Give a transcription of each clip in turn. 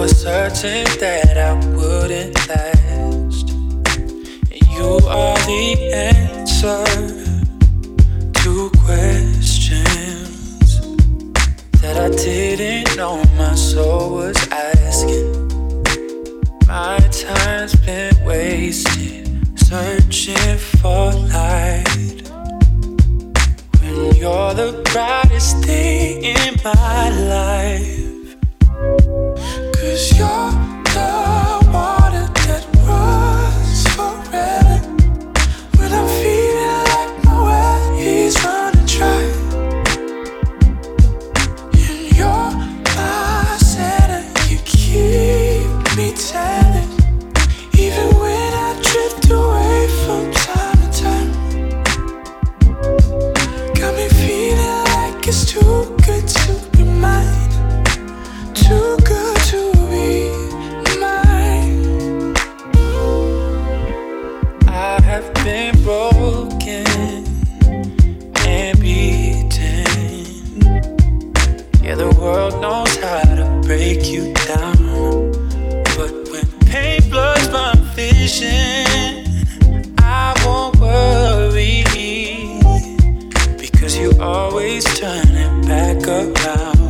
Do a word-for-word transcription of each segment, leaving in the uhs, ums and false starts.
certain that I wouldn't last. You are the answer to questions that I didn't know my soul was asking. My time's been wasted searching for light when you're the brightest thing in my life. 'Cause you're the water that runs forever when I'm feeling like my well is running dry. And you're my center, you keep me tethered even when I drift away from time to time. Got me feeling like it's too good to be mine, too good to be mine. I have been broken and beaten. Yeah, the world knows how to break you down, but when pain blurs my vision, I won't worry, because you always turn it back around.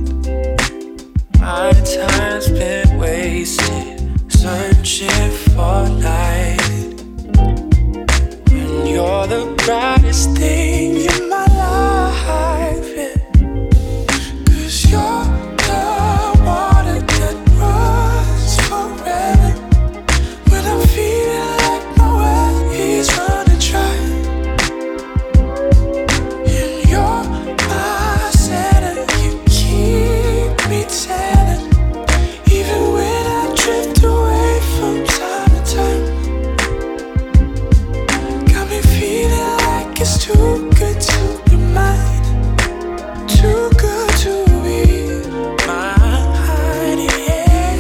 My time's been wasted searching for light when you're the brightest thing in my life, yeah. 'Cause you're the water that runs forever when I'm feeling like my well is running dry. And you're my center, you keep me tethered even when I drift away from time to time. Got me feeling like it's too good to be mine, too good to be mine, yeah.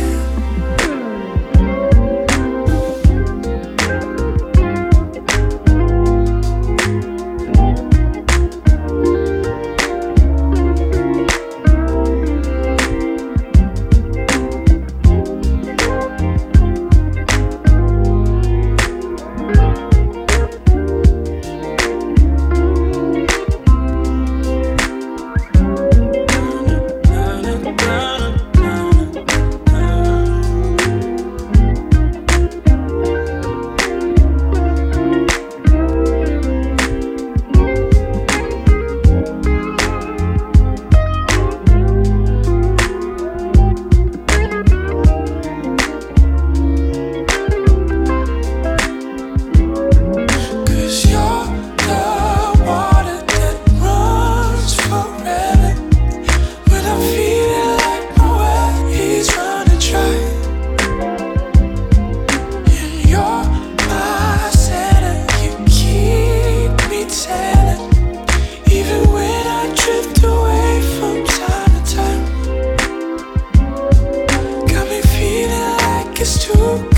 It's too